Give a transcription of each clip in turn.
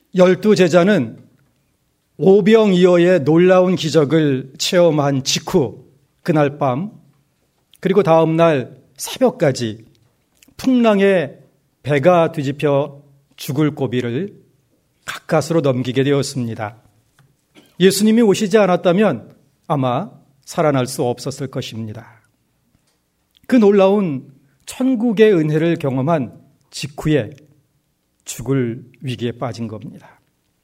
12 제자는 오병이어의 놀라운 기적을 체험한 직후 그날 밤 그리고 다음 날 새벽까지 풍랑에 배가 뒤집혀 죽을 고비를 가까스로 넘기게 되었습니다. 예수님이 오시지 않았다면 아마 살아날 수 없었을 것입니다. 그 놀라운 천국의 은혜를 경험한 직후에 죽을 위기에 빠진 겁니다.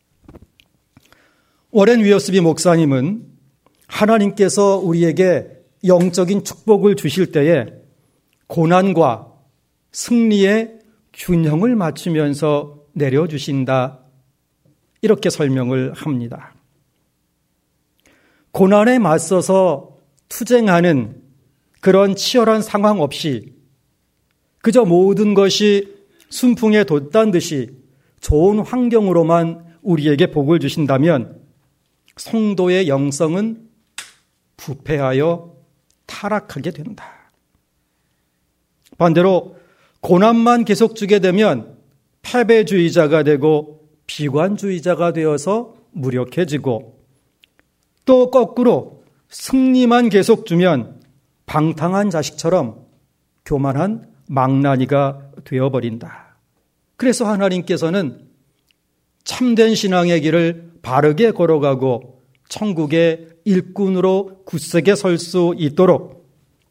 워렌 위어스비 목사님은 하나님께서 우리에게 영적인 축복을 주실 때에 고난과 승리의 균형을 맞추면서 내려주신다, 이렇게 설명을 합니다. 고난에 맞서서 투쟁하는 그런 치열한 상황 없이 그저 모든 것이 순풍에 돋단 듯이 좋은 환경으로만 우리에게 복을 주신다면 성도의 영성은 부패하여 타락하게 된다. 반대로 고난만 계속 주게 되면 패배주의자가 되고 비관주의자가 되어서 무력해지고, 또 거꾸로 승리만 계속 주면 방탕한 자식처럼 교만한 망나니가 되어버린다. 그래서 하나님께서는 참된 신앙의 길을 바르게 걸어가고 천국의 일꾼으로 굳세게 설 수 있도록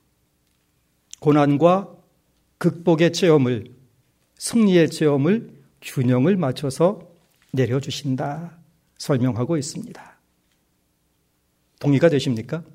고난과 극복의 체험을, 승리의 체험을 균형을 맞춰서 내려주신다 설명하고 있습니다. 동의가 되십니까?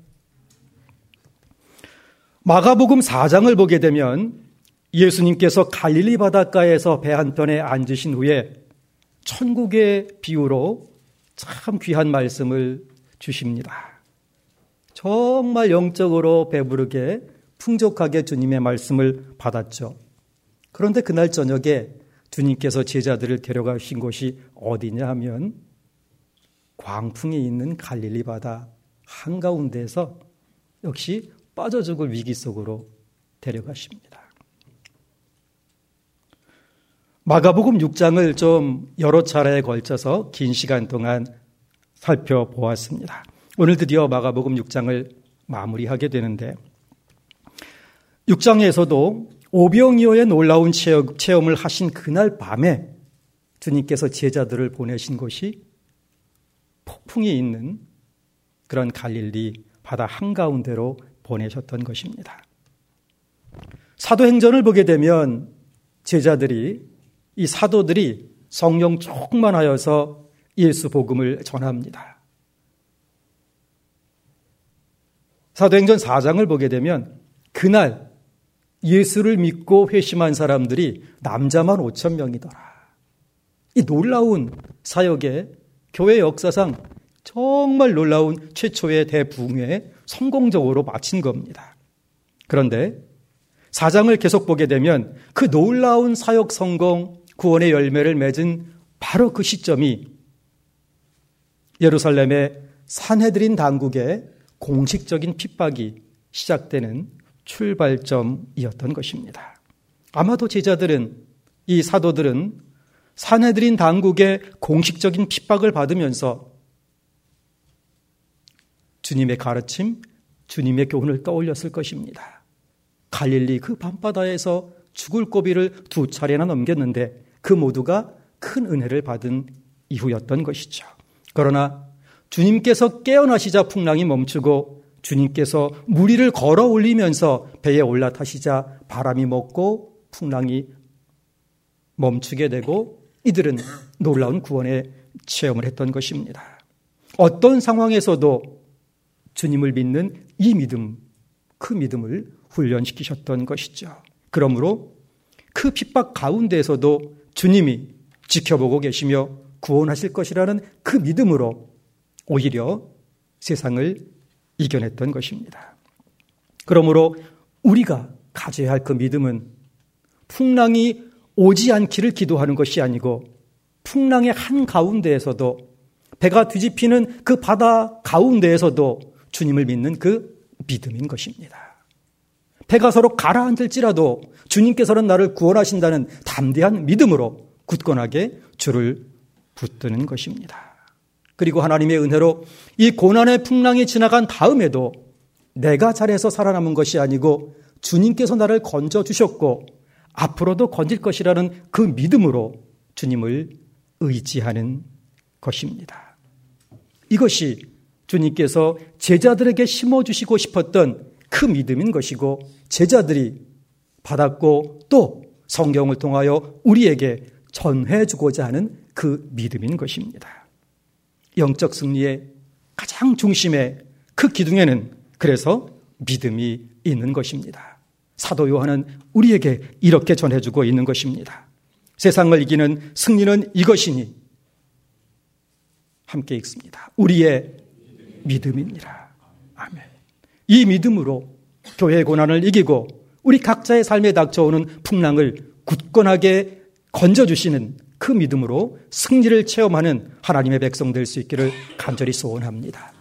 마가복음 4장을 보게 되면 예수님께서 갈릴리 바닷가에서 배 한편에 앉으신 후에 천국의 비유로 참 귀한 말씀을 주십니다. 정말 영적으로 배부르게 풍족하게 주님의 말씀을 받았죠. 그런데 그날 저녁에 주님께서 제자들을 데려가신 곳이 어디냐 하면 광풍이 있는 갈릴리 바다 한가운데에서 역시 빠져 죽을 위기 속으로 데려가십니다. 마가복음 6장을 좀 여러 차례에 걸쳐서 긴 시간 동안 살펴보았습니다. 오늘 드디어 마가복음 6장을 마무리하게 되는데, 6장에서도 오병이어의 놀라운 체험을 하신 그날 밤에 주님께서 제자들을 보내신 곳이 폭풍이 있는 그런 갈릴리 바다 한가운데로 보내셨던 것입니다. 사도행전을 보게 되면 제자들이, 이 사도들이 성령 충만하여서 예수 복음을 전합니다. 사도행전 4장을 보게 되면 그날 예수를 믿고 회심한 사람들이 남자만 5,000명이더라. 이 놀라운 사역에 교회 역사상 정말 놀라운 최초의 대붕회 성공적으로 마친 겁니다. 그런데 4장을 계속 보게 되면 그 놀라운 사역 성공, 구원의 열매를 맺은 바로 그 시점이 예루살렘의 산헤드린 당국의 공식적인 핍박이 시작되는 출발점이었던 것입니다. 아마도 제자들은, 이 사도들은 산헤드린 당국의 공식적인 핍박을 받으면서 주님의 가르침, 주님의 교훈을 떠올렸을 것입니다. 갈릴리 그 밤바다에서 죽을 고비를 2차례나 넘겼는데 그 모두가 큰 은혜를 받은 이후였던 것이죠. 그러나 주님께서 깨어나시자 풍랑이 멈추고 주님께서 무리를 걸어 올리면서 배에 올라타시자 바람이 멎고 풍랑이 멈추게 되고 이들은 놀라운 구원의 체험을 했던 것입니다. 어떤 상황에서도 주님을 믿는 이 믿음, 그 믿음을 훈련시키셨던 것이죠. 그러므로 그 핍박 가운데에서도 주님이 지켜보고 계시며 구원하실 것이라는 그 믿음으로 오히려 세상을 이겨냈던 것입니다. 그러므로 우리가 가져야 할 그 믿음은 풍랑이 오지 않기를 기도하는 것이 아니고 풍랑의 한가운데에서도, 배가 뒤집히는 그 바다 가운데에서도 주님을 믿는 그 믿음인 것입니다. 배가 서로 가라앉을지라도 주님께서는 나를 구원하신다는 담대한 믿음으로 굳건하게 주를 붙드는 것입니다. 그리고 하나님의 은혜로 이 고난의 풍랑이 지나간 다음에도 내가 잘해서 살아남은 것이 아니고 주님께서 나를 건져주셨고 앞으로도 건질 것이라는 그 믿음으로 주님을 의지하는 것입니다. 이것이 주님께서 제자들에게 심어주시고 싶었던 그 믿음인 것이고 제자들이 받았고 또 성경을 통하여 우리에게 전해주고자 하는 그 믿음인 것입니다. 영적 승리의 가장 중심에 그 기둥에는 그래서 믿음이 있는 것입니다. 사도 요한은 우리에게 이렇게 전해주고 있는 것입니다. 세상을 이기는 승리는 이것이니 함께 읽습니다. 우리의 믿음이니라. 아멘. 이 믿음으로 교회의 고난을 이기고 우리 각자의 삶에 닥쳐오는 풍랑을 굳건하게 건져주시는 그 믿음으로 승리를 체험하는 하나님의 백성 될 수 있기를 간절히 소원합니다.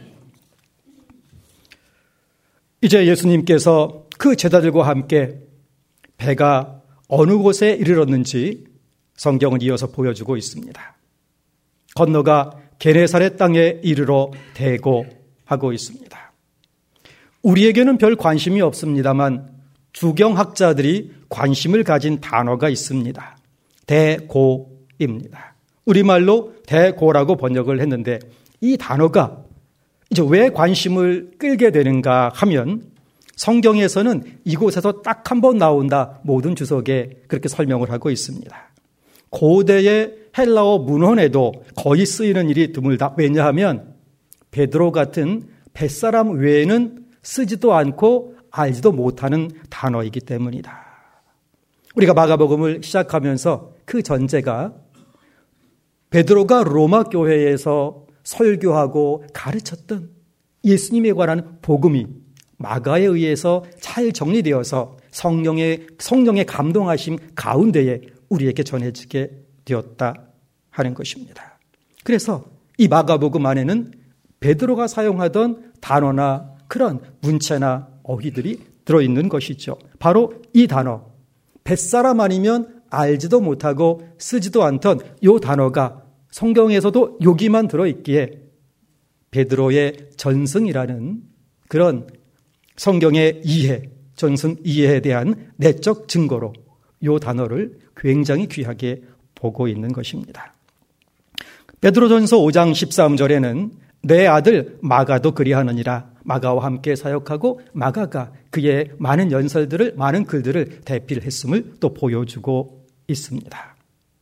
이제 예수님께서 그 제자들과 함께 배가 어느 곳에 이르렀는지 성경은 이어서 보여주고 있습니다. 건너가 게네사렛 땅에 이르러 대고 하고 있습니다. 우리에게는 별 관심이 없습니다만 주경학자들이 관심을 가진 단어가 있습니다. 대고입니다. 우리말로 대고라고 번역을 했는데 이 단어가 이제 왜 관심을 끌게 되는가 하면 성경에서는 이곳에서 딱 한 번 나온다 모든 주석에 그렇게 설명을 하고 있습니다. 고대의 헬라어 문헌에도 거의 쓰이는 일이 드물다. 왜냐하면 베드로 같은 뱃사람 외에는 쓰지도 않고 알지도 못하는 단어이기 때문이다. 우리가 마가복음을 시작하면서 그 전제가 베드로가 로마 교회에서 설교하고 가르쳤던 예수님에 관한 복음이 마가에 의해서 잘 정리되어서 성령의 감동하심 가운데에 우리에게 전해지게 되었다 하는 것입니다. 그래서 이 마가복음 안에는 베드로가 사용하던 단어나 그런 문체나 어휘들이 들어있는 것이죠. 바로 이 단어, 뱃사람 아니면 알지도 못하고 쓰지도 않던 이 단어가 성경에서도 여기만 들어있기에 베드로의 전승이라는 그런 성경의 이해, 전승 이해에 대한 내적 증거로 이 단어를 굉장히 귀하게 보고 있는 것입니다. 베드로전서 5장 13절에는 내 아들 마가도 그리하느니라. 마가와 함께 사역하고 마가가 그의 많은 연설들을, 많은 글들을 대필했음을 또 보여주고 있습니다.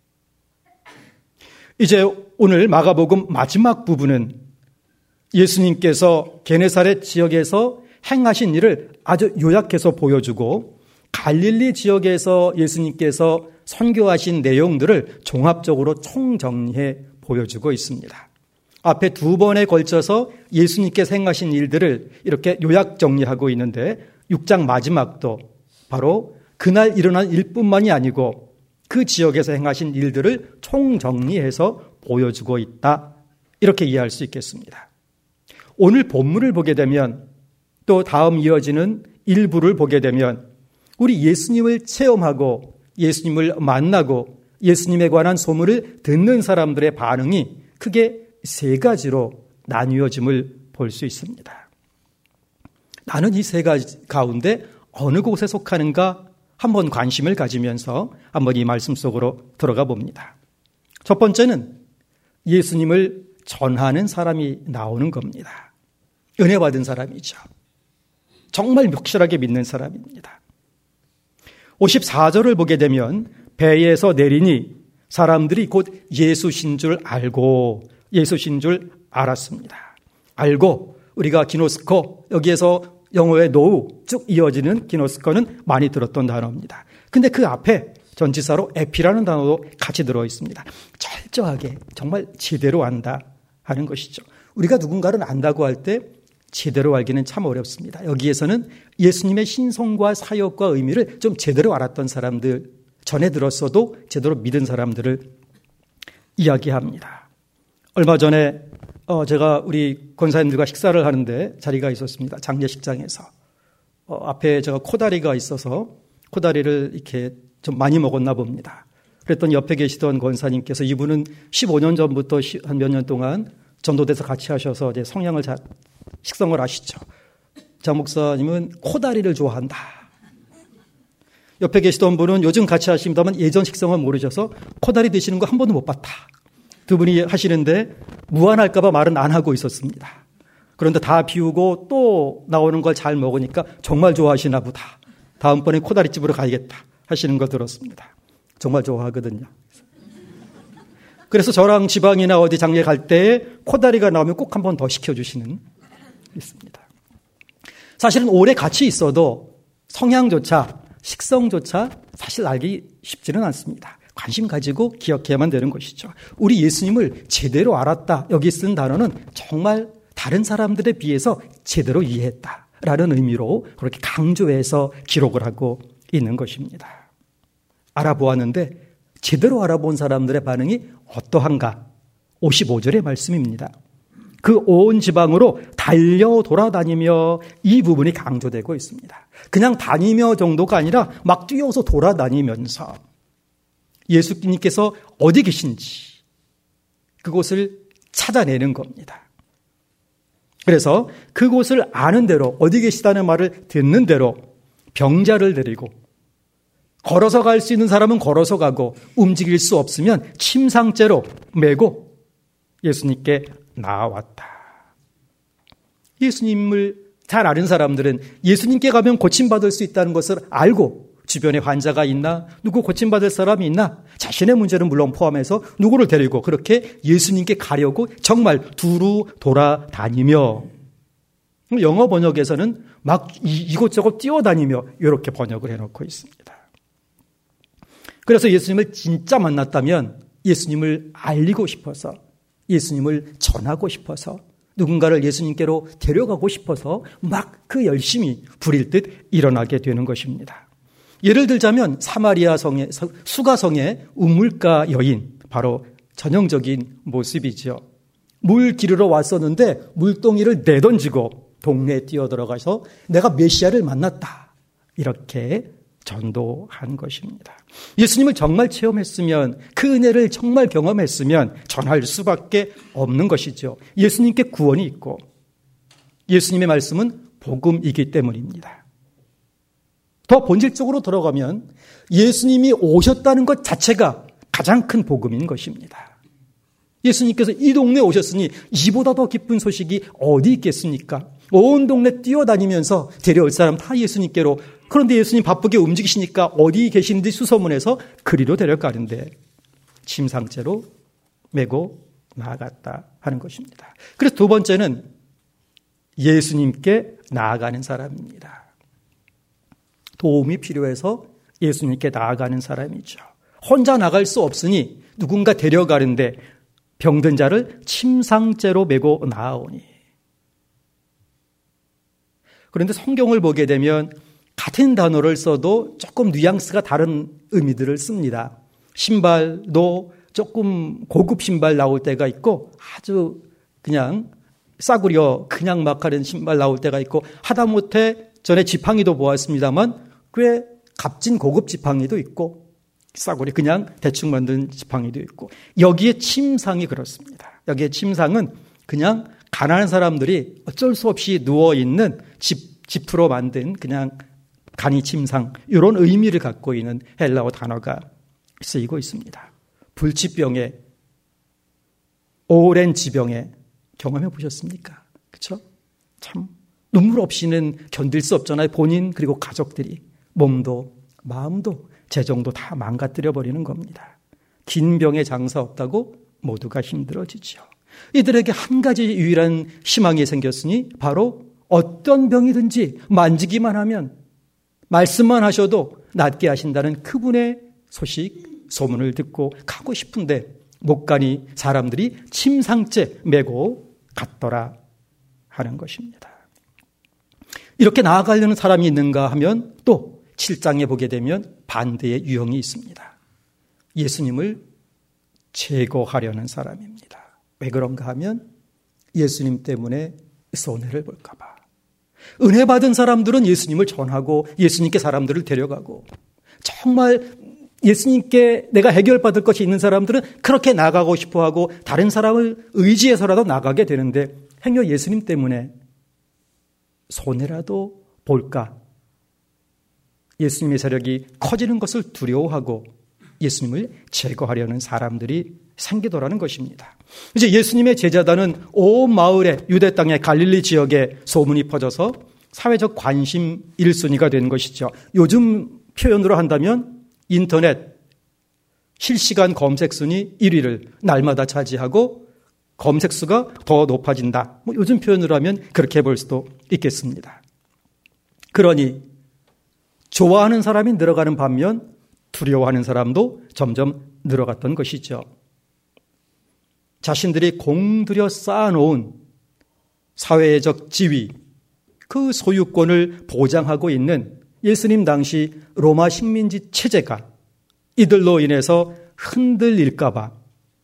이제 오늘 마가복음 마지막 부분은 예수님께서 게네사렛 지역에서 행하신 일을 아주 요약해서 보여주고 갈릴리 지역에서 예수님께서 선교하신 내용들을 종합적으로 총정리해 보여주고 있습니다. 앞에 두 번에 걸쳐서 예수님께서 행하신 일들을 이렇게 요약 정리하고 있는데 6장 마지막도 바로 그날 일어난 일뿐만이 아니고 그 지역에서 행하신 일들을 총정리해서 보여주고 있다. 이렇게 이해할 수 있겠습니다. 오늘 본문을 보게 되면 또 다음 이어지는 일부를 보게 되면 우리 예수님을 체험하고 예수님을 만나고 예수님에 관한 소문을 듣는 사람들의 반응이 크게 세 가지로 나뉘어짐을 볼 수 있습니다. 나는 이 세 가지 가운데 어느 곳에 속하는가 한번 관심을 가지면서 한번 이 말씀 속으로 들어가 봅니다. 첫 번째는 예수님을 전하는 사람이 나오는 겁니다. 은혜 받은 사람이죠. 정말 확실하게 믿는 사람입니다. 54절을 보게 되면 배에서 내리니 사람들이 곧 예수신 줄 알고 예수신 줄 알았습니다. 알고 우리가 기노스코, 여기에서 영어의 노우 쭉 이어지는 기노스코는 많이 들었던 단어입니다. 근데 그 앞에 전치사로 에피라는 단어도 같이 들어있습니다. 철저하게 정말 제대로 안다 하는 것이죠. 우리가 누군가를 안다고 할 때 제대로 알기는 참 어렵습니다. 여기에서는 예수님의 신성과 사역과 의미를 좀 제대로 알았던 사람들, 전에 들었어도 제대로 믿은 사람들을 이야기합니다. 얼마 전에 제가 우리 권사님들과 식사를 하는데 자리가 있었습니다. 장례식장에서. 앞에 제가 코다리가 있어서 코다리를 이렇게 좀 많이 먹었나 봅니다. 그랬더니 옆에 계시던 권사님께서, 이분은 15년 전부터 한 몇 년 동안 전도돼서 같이 하셔서 이제 성향을 식성을 아시죠. 장 목사님은 코다리를 좋아한다. 옆에 계시던 분은 요즘 같이 하십니다만 예전 식성은 모르셔서 코다리 드시는 거 한 번도 못 봤다. 두 분이 하시는데 무안할까 봐 말은 안 하고 있었습니다. 그런데 다 비우고 또 나오는 걸 잘 먹으니까 정말 좋아하시나 보다. 다음번에 코다리집으로 가야겠다 하시는 걸 들었습니다. 정말 좋아하거든요. 그래서 저랑 지방이나 어디 장례 갈 때 코다리가 나오면 꼭 한 번 더 시켜주시는 있습니다. 사실은 오래 같이 있어도 성향조차 식성조차 사실 알기 쉽지는 않습니다. 관심 가지고 기억해야만 되는 것이죠. 우리 예수님을 제대로 알았다. 여기 쓴 단어는 정말 다른 사람들에 비해서 제대로 이해했다라는 의미로 그렇게 강조해서 기록을 하고 있는 것입니다. 알아보았는데 제대로 알아본 사람들의 반응이 어떠한가? 55절의 말씀입니다. 그 온 지방으로 달려 돌아다니며 이 부분이 강조되고 있습니다. 그냥 다니며 정도가 아니라 막 뛰어서 돌아다니면서 예수님께서 어디 계신지 그곳을 찾아내는 겁니다. 그래서 그곳을 아는 대로, 어디 계시다는 말을 듣는 대로 병자를 데리고 걸어서 갈 수 있는 사람은 걸어서 가고 움직일 수 없으면 침상째로 메고 예수님께 나왔다. 예수님을 잘 아는 사람들은 예수님께 가면 고침받을 수 있다는 것을 알고 주변에 환자가 있나, 누구 고침받을 사람이 있나, 자신의 문제는 물론 포함해서 누구를 데리고 그렇게 예수님께 가려고 정말 두루 돌아다니며, 영어 번역에서는 막 이곳저곳 뛰어다니며 이렇게 번역을 해놓고 있습니다. 그래서 예수님을 진짜 만났다면 예수님을 알리고 싶어서, 예수님을 전하고 싶어서, 누군가를 예수님께로 데려가고 싶어서 막 그 열심히 부릴 듯 일어나게 되는 것입니다. 예를 들자면 사마리아 성의 수가성의 우물가 여인, 바로 전형적인 모습이죠. 물 기르러 왔었는데 물동이를 내던지고 동네에 뛰어들어가서 내가 메시아를 만났다, 이렇게 전도한 것입니다. 예수님을 정말 체험했으면, 그 은혜를 정말 경험했으면 전할 수밖에 없는 것이죠. 예수님께 구원이 있고 예수님의 말씀은 복음이기 때문입니다. 더 본질적으로 들어가면 예수님이 오셨다는 것 자체가 가장 큰 복음인 것입니다. 예수님께서 이 동네에 오셨으니 이보다 더 기쁜 소식이 어디 있겠습니까? 온 동네 뛰어다니면서 데려올 사람 다 예수님께로. 그런데 예수님 바쁘게 움직이시니까 어디 계시는지 수소문해서 그리로 데려가는데 침상째로 메고 나아갔다 하는 것입니다. 그래서 두 번째는 예수님께 나아가는 사람입니다. 도움이 필요해서 예수님께 나아가는 사람이죠. 혼자 나갈 수 없으니 누군가 데려가는데 병든 자를 침상째로 메고 나아오니. 그런데 성경을 보게 되면 같은 단어를 써도 조금 뉘앙스가 다른 의미들을 씁니다. 신발도 조금 고급 신발 나올 때가 있고 아주 그냥 싸구려 그냥 막 하는 신발 나올 때가 있고, 하다못해 전에 지팡이도 보았습니다만 꽤 값진 고급 지팡이도 있고 싸구려 그냥 대충 만든 지팡이도 있고, 여기에 침상이 그렇습니다. 여기에 침상은 그냥 가난한 사람들이 어쩔 수 없이 누워있는 지프로 만든 그냥 간이 침상, 이런 의미를 갖고 있는 헬라어 단어가 쓰이고 있습니다. 불치병에, 오랜 지병에 경험해 보셨습니까? 그렇죠? 참 눈물 없이는 견딜 수 없잖아요. 본인 그리고 가족들이 몸도 마음도 재정도 다 망가뜨려 버리는 겁니다. 긴 병에 장사 없다고 모두가 힘들어지죠. 이들에게 한 가지 유일한 희망이 생겼으니 바로 어떤 병이든지 만지기만 하면, 말씀만 하셔도 낫게 하신다는 그분의 소식, 소문을 듣고 가고 싶은데 못 가니 사람들이 침상째 메고 갔더라 하는 것입니다. 이렇게 나아가려는 사람이 있는가 하면 또 7장에 보게 되면 반대의 유형이 있습니다. 예수님을 제거하려는 사람입니다. 왜 그런가 하면 예수님 때문에 손해를 볼까 봐. 은혜 받은 사람들은 예수님을 전하고 예수님께 사람들을 데려가고, 정말 예수님께 내가 해결받을 것이 있는 사람들은 그렇게 나가고 싶어하고 다른 사람을 의지해서라도 나가게 되는데 행여 예수님 때문에 손해라도 볼까? 예수님의 세력이 커지는 것을 두려워하고 예수님을 제거하려는 사람들이 생기더라는 것입니다. 이제 예수님의 제자단은 온 마을에 유대 땅의 갈릴리 지역에 소문이 퍼져서 사회적 관심 1순위가 된 것이죠. 요즘 표현으로 한다면 인터넷 실시간 검색 순위 1위를 날마다 차지하고 검색수가 더 높아진다. 요즘 표현으로 하면 그렇게 볼 수도 있겠습니다. 그러니 좋아하는 사람이 늘어가는 반면 두려워하는 사람도 점점 늘어갔던 것이죠. 자신들이 공들여 쌓아놓은 사회적 지위, 그 소유권을 보장하고 있는 예수님 당시 로마 식민지 체제가 이들로 인해서 흔들릴까 봐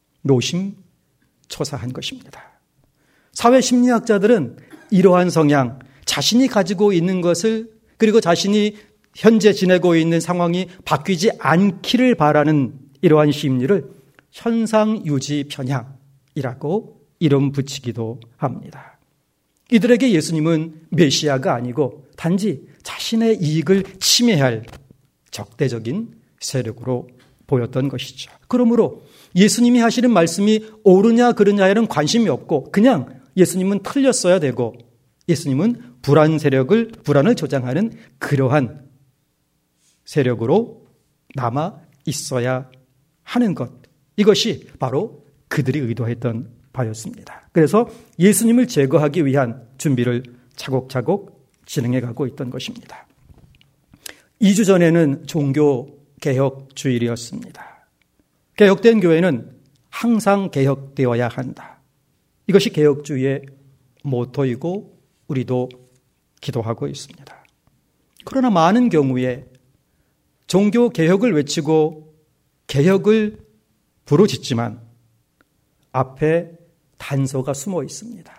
노심초사한 것입니다. 사회심리학자들은 이러한 성향, 자신이 가지고 있는 것을 그리고 자신이 현재 지내고 있는 상황이 바뀌지 않기를 바라는 이러한 심리를 현상유지 편향이라고 이름 붙이기도 합니다. 이들에게 예수님은 메시아가 아니고 단지 자신의 이익을 침해할 적대적인 세력으로 보였던 것이죠. 그러므로 예수님이 하시는 말씀이 옳으냐 그르냐에는 관심이 없고 그냥 예수님은 틀렸어야 되고 예수님은 불안을 조장하는 그러한 세력으로 남아 있어야 하는 것. 이것이 바로 그들이 의도했던 바였습니다. 그래서 예수님을 제거하기 위한 준비를 차곡차곡 진행해 가고 있던 것입니다. 2주 전에는 종교개혁 주일이었습니다. 개혁된 교회는 항상 개혁되어야 한다. 이것이 개혁주의의 모토이고 우리도 기도하고 있습니다. 그러나 많은 경우에 종교개혁을 외치고 개혁을 부르짖지만 앞에 단서가 숨어 있습니다.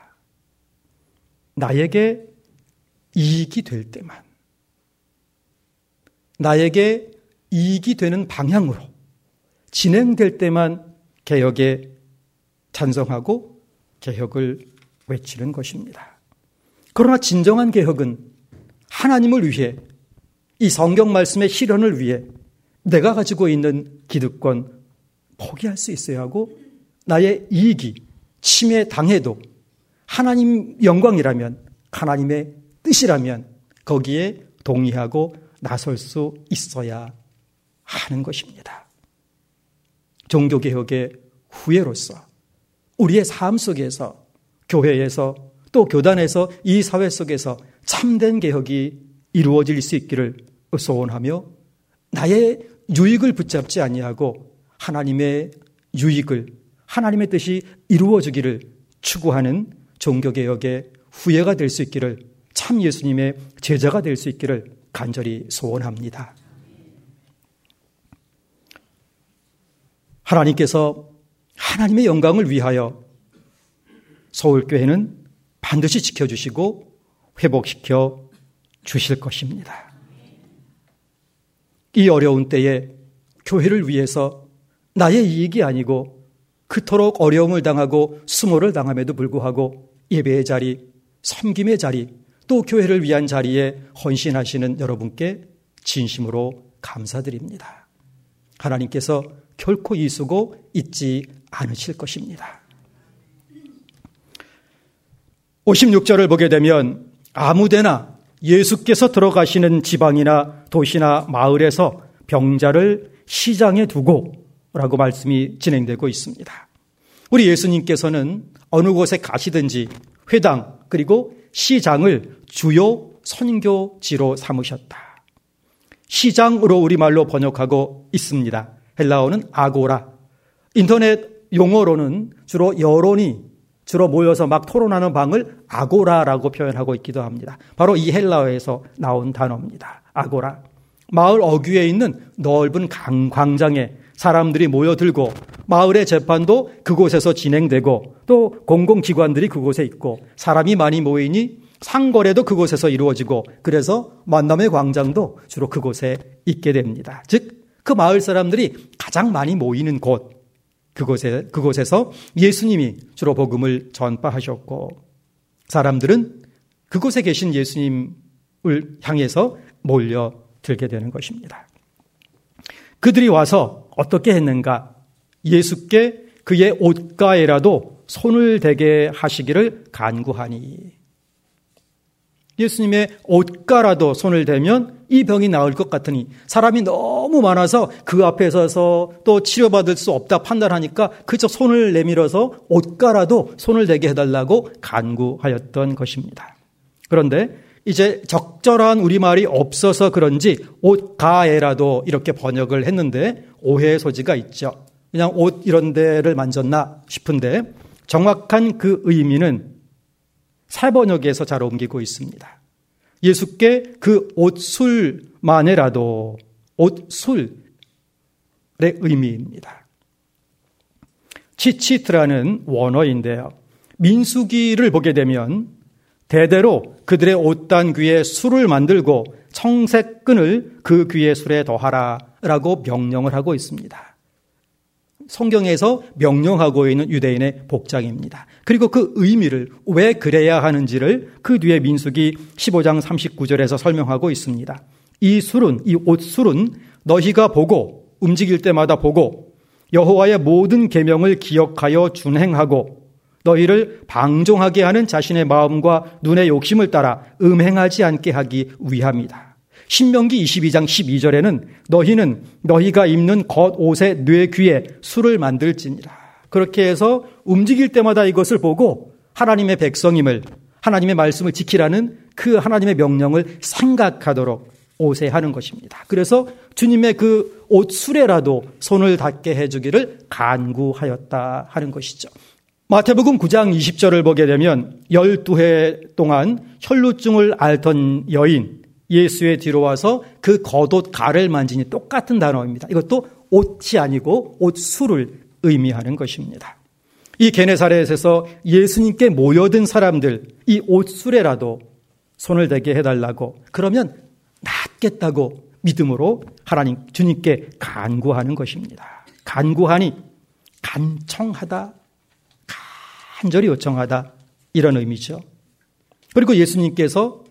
나에게 이익이 될 때만, 나에게 이익이 되는 방향으로 진행될 때만 개혁에 찬성하고 개혁을 외치는 것입니다. 그러나 진정한 개혁은 하나님을 위해 이 성경 말씀의 실현을 위해 내가 가지고 있는 기득권 포기할 수 있어야 하고 나의 이익이 침해당해도 하나님 영광이라면 하나님의 뜻이라면 거기에 동의하고 나설 수 있어야 하는 것입니다. 종교개혁의 후예로서 우리의 삶 속에서 교회에서 또 교단에서 이 사회 속에서 참된 개혁이 이루어질 수 있기를 소원하며 나의 유익을 붙잡지 아니하고 하나님의 유익을 하나님의 뜻이 이루어지기를 추구하는 종교개혁의 후예가 될 수 있기를 참 예수님의 제자가 될 수 있기를 간절히 소원합니다. 하나님께서 하나님의 영광을 위하여 서울교회는 반드시 지켜주시고 회복시켜 주실 것입니다. 이 어려운 때에 교회를 위해서 나의 이익이 아니고 그토록 어려움을 당하고 수모를 당함에도 불구하고 예배의 자리, 섬김의 자리, 또 교회를 위한 자리에 헌신하시는 여러분께 진심으로 감사드립니다. 하나님께서 결코 이수고 잊지 않으실 것입니다. 56절을 보게 되면 아무데나 예수께서 들어가시는 지방이나 도시나 마을에서 병자를 시장에 두고 라고 말씀이 진행되고 있습니다. 우리 예수님께서는 어느 곳에 가시든지 회당 그리고 시장을 주요 선교지로 삼으셨다. 시장으로 우리말로 번역하고 있습니다. 헬라어는 아고라. 인터넷 용어로는 주로 여론이 주로 모여서 막 토론하는 방을 아고라라고 표현하고 있기도 합니다. 바로 이 헬라어에서 나온 단어입니다. 아고라. 마을 어귀에 있는 넓은 광장에 사람들이 모여들고 마을의 재판도 그곳에서 진행되고 또 공공기관들이 그곳에 있고 사람이 많이 모이니 상거래도 그곳에서 이루어지고 그래서 만남의 광장도 주로 그곳에 있게 됩니다. 즉 그 마을 사람들이 가장 많이 모이는 곳, 그곳에서 예수님이 주로 복음을 전파하셨고 사람들은 그곳에 계신 예수님을 향해서 몰려들게 되는 것입니다. 그들이 와서 어떻게 했는가? 예수께 그의 옷가에라도 손을 대게 하시기를 간구하니. 예수님의 옷가라도 손을 대면 이 병이 나을 것 같으니 사람이 너무 많아서 그 앞에 서서 또 치료받을 수 없다 판단하니까 그저 손을 내밀어서 옷가라도 손을 대게 해달라고 간구하였던 것입니다. 그런데 이제 적절한 우리말이 없어서 그런지 옷가에라도 이렇게 번역을 했는데 오해의 소지가 있죠. 그냥 옷 이런 데를 만졌나 싶은데 정확한 그 의미는 새번역에서 잘 옮기고 있습니다. 예수께 그 옷술만이라도 옷술의 의미입니다. 치치트라는 원어인데요. 민수기를 보게 되면 대대로 그들의 옷단 귀에 술을 만들고 청색 끈을 그 귀에 술에 더하라라고 명령을 하고 있습니다. 성경에서 명령하고 있는 유대인의 복장입니다. 그리고 그 의미를 왜 그래야 하는지를 그 뒤에 민수기 15장 39절에서 설명하고 있습니다. 이 술은, 이 옷술은 너희가 보고 움직일 때마다 보고 여호와의 모든 계명을 기억하여 준행하고 너희를 방종하게 하는 자신의 마음과 눈의 욕심을 따라 음행하지 않게 하기 위함이다. 신명기 22장 12절에는 너희는 너희가 입는 겉옷의 뇌 귀에 술을 만들지니라. 그렇게 해서 움직일 때마다 이것을 보고 하나님의 백성임을, 하나님의 말씀을 지키라는 그 하나님의 명령을 생각하도록 옷에 하는 것입니다. 그래서 주님의 그 옷술에라도 손을 닿게 해주기를 간구하였다 하는 것이죠. 마태복음 9장 20절을 보게 되면 12해 동안 혈루증을 앓던 여인 예수의 뒤로 와서 그 겉옷 가를 만지니 똑같은 단어입니다. 이것도 옷이 아니고 옷술을 의미하는 것입니다. 이 게네사렛에서 예수님께 모여든 사람들 이 옷술에라도 손을 대게 해달라고 그러면 낫겠다고 믿음으로 하나님 주님께 간구하는 것입니다. 간구하니 간청하다, 간절히 요청하다 이런 의미죠. 그리고 예수님께서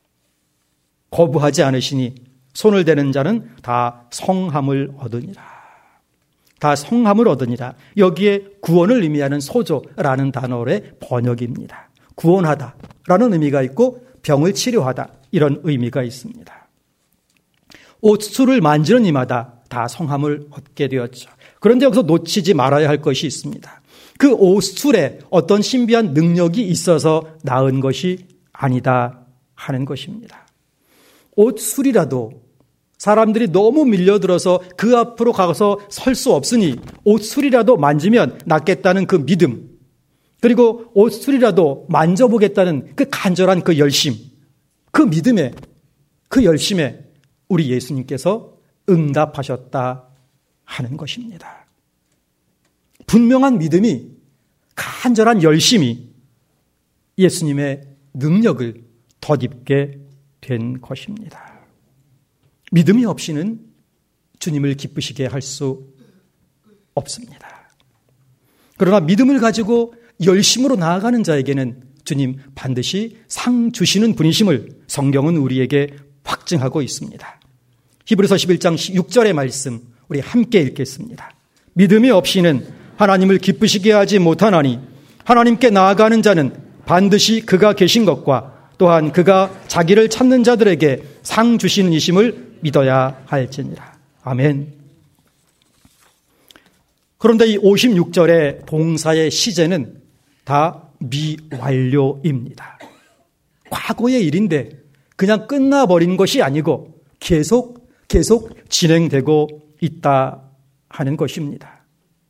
거부하지 않으시니 손을 대는 자는 다 성함을 얻으니라. 다 성함을 얻으니라. 여기에 구원을 의미하는 소조라는 단어의 번역입니다. 구원하다라는 의미가 있고 병을 치료하다 이런 의미가 있습니다. 옷술을 만지는 이마다 다 성함을 얻게 되었죠. 그런데 여기서 놓치지 말아야 할 것이 있습니다. 그 옷술에 어떤 신비한 능력이 있어서 나은 것이 아니다 하는 것입니다. 옷술이라도 사람들이 너무 밀려들어서 그 앞으로 가서 설 수 없으니 옷술이라도 만지면 낫겠다는 그 믿음, 그리고 옷술이라도 만져보겠다는 그 간절한 그 열심, 그 믿음에, 그 열심에 우리 예수님께서 응답하셨다 하는 것입니다. 분명한 믿음이, 간절한 열심이 예수님의 능력을 덧입게 된 것입니다. 믿음이 없이는 주님을 기쁘시게 할 수 없습니다. 그러나 믿음을 가지고 열심으로 나아가는 자에게는 주님 반드시 상 주시는 분이심을 성경은 우리에게 확증하고 있습니다. 히브리서 11장 6절의 말씀 우리 함께 읽겠습니다. 믿음이 없이는 하나님을 기쁘시게 하지 못하나니 하나님께 나아가는 자는 반드시 그가 계신 것과 또한 그가 자기를 찾는 자들에게 상 주시는 이심을 믿어야 할지니라. 아멘. 그런데 이 56절의 봉사의 시제는 다 미완료입니다. 과거의 일인데 그냥 끝나버린 것이 아니고 계속 진행되고 있다 하는 것입니다.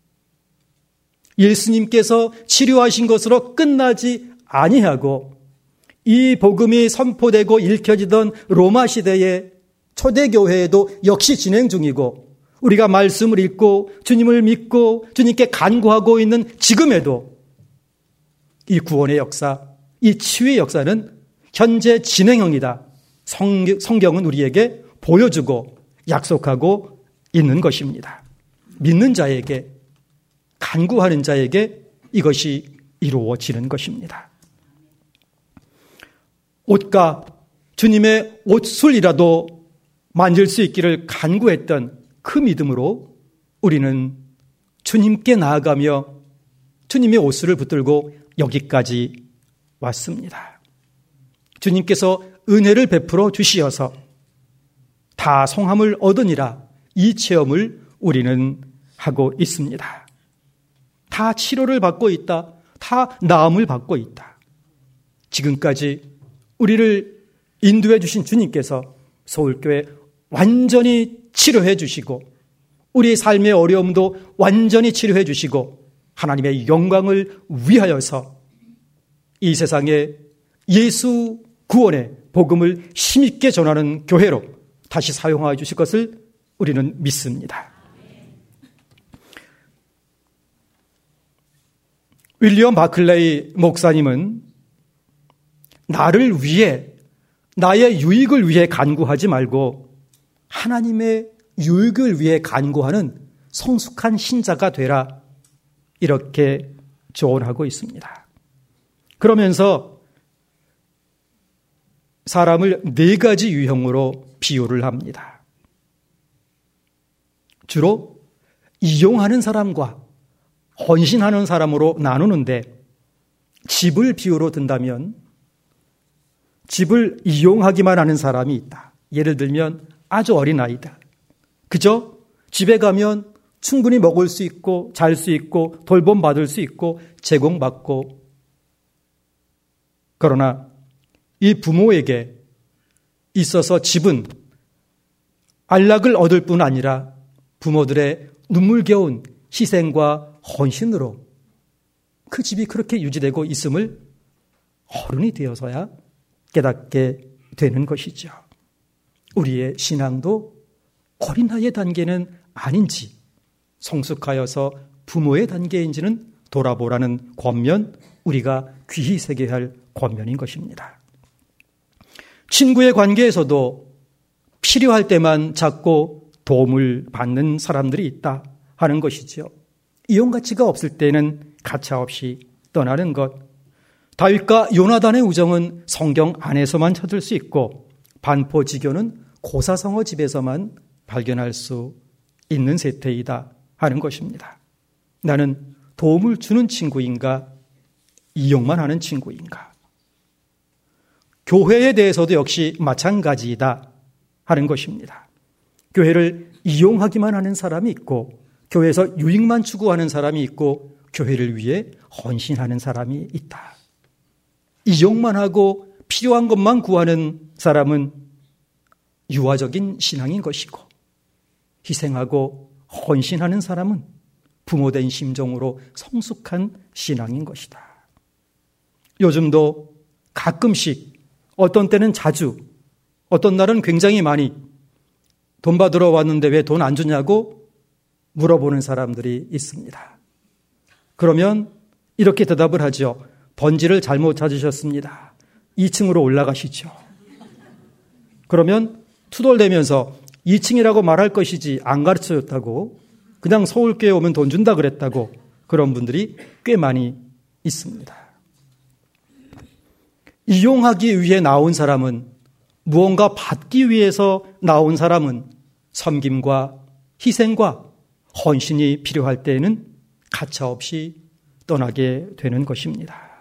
예수님께서 치료하신 것으로 끝나지 아니하고 이 복음이 선포되고 읽혀지던 로마 시대의 초대교회에도 역시 진행 중이고 우리가 말씀을 읽고 주님을 믿고 주님께 간구하고 있는 지금에도 이 구원의 역사, 이 치유의 역사는 현재 진행형이다. 성경은 우리에게 보여주고 약속하고 있는 것입니다. 믿는 자에게, 간구하는 자에게 이것이 이루어지는 것입니다. 옷가 주님의 옷술이라도 만질 수 있기를 간구했던 그 믿음으로 우리는 주님께 나아가며 주님의 옷술을 붙들고 여기까지 왔습니다. 주님께서 은혜를 베풀어 주시어서 다 성함을 얻으니라, 이 체험을 우리는 하고 있습니다. 다 치료를 받고 있다. 다 나음을 받고 있다. 지금까지 우리를 인도해 주신 주님께서 서울교회 완전히 치료해 주시고 우리의 삶의 어려움도 완전히 치료해 주시고 하나님의 영광을 위하여서 이 세상에 예수 구원의 복음을 힘있게 전하는 교회로 다시 사용하여 주실 것을 우리는 믿습니다. 윌리엄 바클레이 목사님은 나를 위해, 나의 유익을 위해 간구하지 말고 하나님의 유익을 위해 간구하는 성숙한 신자가 되라, 이렇게 조언하고 있습니다. 그러면서 사람을 4가지 유형으로 비유를 합니다. 주로 이용하는 사람과 헌신하는 사람으로 나누는데, 집을 비유로 든다면 집을 이용하기만 하는 사람이 있다. 예를 들면 아주 어린 아이들, 그저 집에 가면 충분히 먹을 수 있고 잘 수 있고 돌봄받을 수 있고 제공받고, 그러나 이 부모에게 있어서 집은 안락을 얻을 뿐 아니라 부모들의 눈물겨운 희생과 헌신으로 그 집이 그렇게 유지되고 있음을 어른이 되어서야 깨닫게 되는 것이죠. 우리의 신앙도 어린 나이의 단계는 아닌지, 성숙하여서 부모의 단계인지는 돌아보라는 권면, 우리가 귀히 새겨야 할 권면인 것입니다. 친구의 관계에서도 필요할 때만 찾고 도움을 받는 사람들이 있다 하는 것이죠. 이용 가치가 없을 때는 가차없이 떠나는 것. 다윗과 요나단의 우정은 성경 안에서만 찾을 수 있고 반포지교는 고사성어 집에서만 발견할 수 있는 세태이다 하는 것입니다. 나는 도움을 주는 친구인가, 이용만 하는 친구인가? 교회에 대해서도 역시 마찬가지이다 하는 것입니다. 교회를 이용하기만 하는 사람이 있고, 교회에서 유익만 추구하는 사람이 있고, 교회를 위해 헌신하는 사람이 있다. 이용만 하고 필요한 것만 구하는 사람은 유아적인 신앙인 것이고, 희생하고 헌신하는 사람은 부모된 심정으로 성숙한 신앙인 것이다. 요즘도 가끔씩, 어떤 때는 자주, 어떤 날은 굉장히 많이 돈 받으러 왔는데 왜 돈 안 주냐고 물어보는 사람들이 있습니다. 그러면 이렇게 대답을 하죠. 번지를 잘못 찾으셨습니다. 2층으로 올라가시죠. 그러면 투덜대면서 2층이라고 말할 것이지 안 가르쳐줬다고, 그냥 서울교회 오면 돈 준다 그랬다고, 그런 분들이 꽤 많이 있습니다. 이용하기 위해 나온 사람은, 무언가 받기 위해서 나온 사람은 섬김과 희생과 헌신이 필요할 때에는 가차없이 떠나게 되는 것입니다.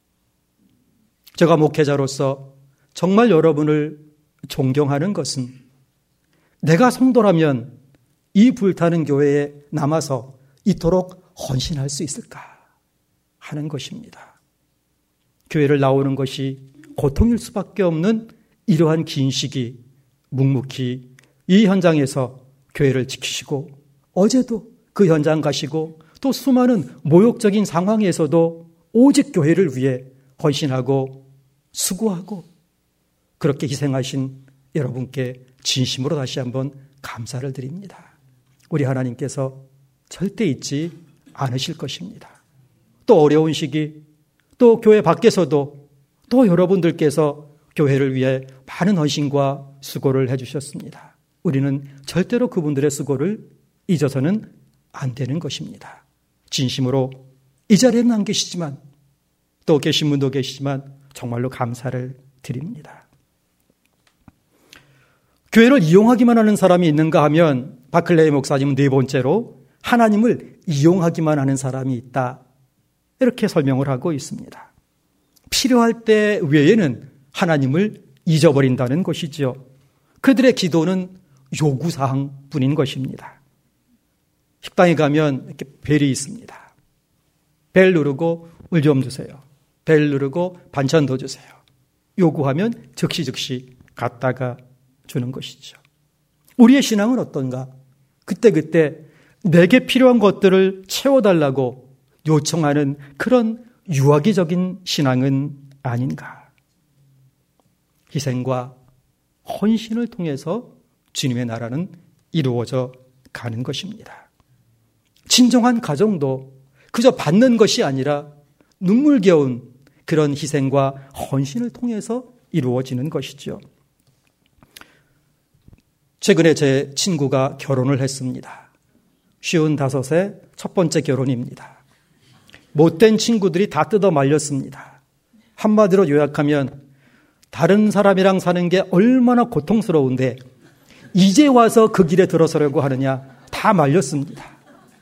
제가 목회자로서 정말 여러분을 존경하는 것은, 내가 성도라면 이 불타는 교회에 남아서 이토록 헌신할 수 있을까 하는 것입니다. 교회를 나오는 것이 고통일 수밖에 없는 이러한 긴 시기, 묵묵히 이 현장에서 교회를 지키시고, 어제도 그 현장 가시고, 또 수많은 모욕적인 상황에서도 오직 교회를 위해 헌신하고 수고하고 그렇게 희생하신 여러분께 진심으로 다시 한번 감사를 드립니다. 우리 하나님께서 절대 잊지 않으실 것입니다. 또 어려운 시기, 또 교회 밖에서도 또 여러분들께서 교회를 위해 많은 헌신과 수고를 해주셨습니다. 우리는 절대로 그분들의 수고를 잊어서는 안 되는 것입니다. 진심으로 이 자리에는 안 계시지만 또 계신 분도 계시지만 정말로 감사를 드립니다. 교회를 이용하기만 하는 사람이 있는가 하면 바클레이 목사님은 네 번째로 하나님을 이용하기만 하는 사람이 있다. 이렇게 설명을 하고 있습니다. 필요할 때 외에는 하나님을 잊어버린다는 것이죠. 그들의 기도는 요구사항뿐인 것입니다. 식당에 가면 이렇게 벨이 있습니다. 벨 누르고 물 좀 주세요. 벨 누르고 반찬 더 주세요. 요구하면 즉시 갖다가 주는 것이죠. 우리의 신앙은 어떤가? 그때그때 내게 필요한 것들을 채워달라고 요청하는 그런 유아기적인 신앙은 아닌가? 희생과 헌신을 통해서 주님의 나라는 이루어져 가는 것입니다. 진정한 가정도 그저 받는 것이 아니라 눈물겨운 그런 희생과 헌신을 통해서 이루어지는 것이죠. 최근에 제 친구가 결혼을 했습니다. 55세 첫 번째 결혼입니다. 못된 친구들이 다 뜯어 말렸습니다. 한마디로 요약하면 다른 사람이랑 사는 게 얼마나 고통스러운데 이제 와서 그 길에 들어서려고 하느냐, 다 말렸습니다.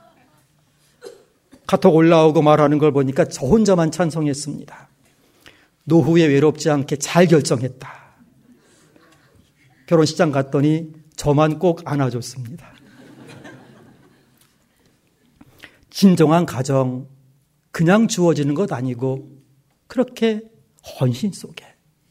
카톡 올라오고 말하는 걸 보니까 저 혼자만 찬성했습니다. 노후에 외롭지 않게 잘 결정했다. 결혼식장 갔더니 저만 꼭 안아줬습니다. 진정한 가정, 그냥 주어지는 것 아니고 그렇게 헌신 속에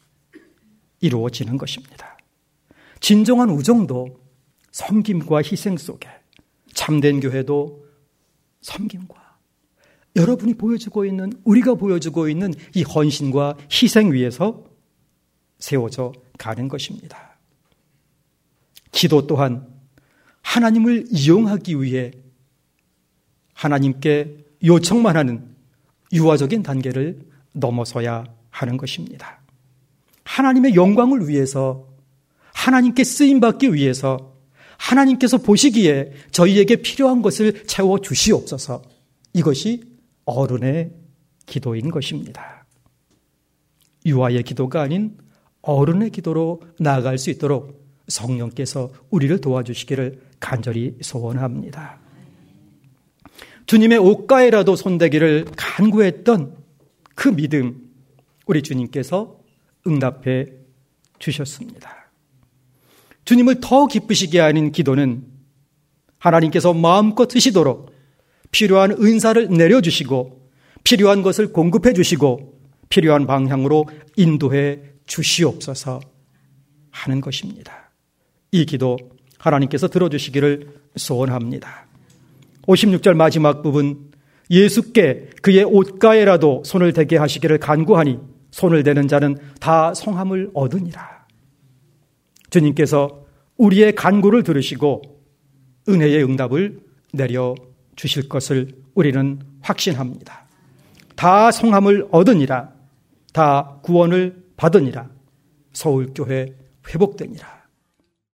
이루어지는 것입니다. 진정한 우정도 섬김과 희생 속에, 참된 교회도 섬김과 여러분이 보여주고 있는, 우리가 보여주고 있는 이 헌신과 희생 위에서 세워져 가는 것입니다. 기도 또한 하나님을 이용하기 위해 하나님께 요청만 하는 유아적인 단계를 넘어서야 하는 것입니다. 하나님의 영광을 위해서, 하나님께 쓰임받기 위해서, 하나님께서 보시기에 저희에게 필요한 것을 채워 주시옵소서. 이것이 어른의 기도인 것입니다. 유아의 기도가 아닌 어른의 기도로 나아갈 수 있도록 성령께서 우리를 도와주시기를 간절히 소원합니다. 주님의 옷가에라도 손대기를 간구했던 그 믿음, 우리 주님께서 응답해 주셨습니다. 주님을 더 기쁘시게 하는 기도는 하나님께서 마음껏 쓰시도록 필요한 은사를 내려주시고 필요한 것을 공급해 주시고 필요한 방향으로 인도해 주시옵소서 하는 것입니다. 이 기도 하나님께서 들어주시기를 소원합니다. 56절 마지막 부분, 예수께 그의 옷가에라도 손을 대게 하시기를 간구하니 손을 대는 자는 다 성함을 얻으니라. 주님께서 우리의 간구를 들으시고 은혜의 응답을 내려 주실 것을 우리는 확신합니다. 다 성함을 얻으니라. 다 구원을 받으니라. 서울교회 회복되니라.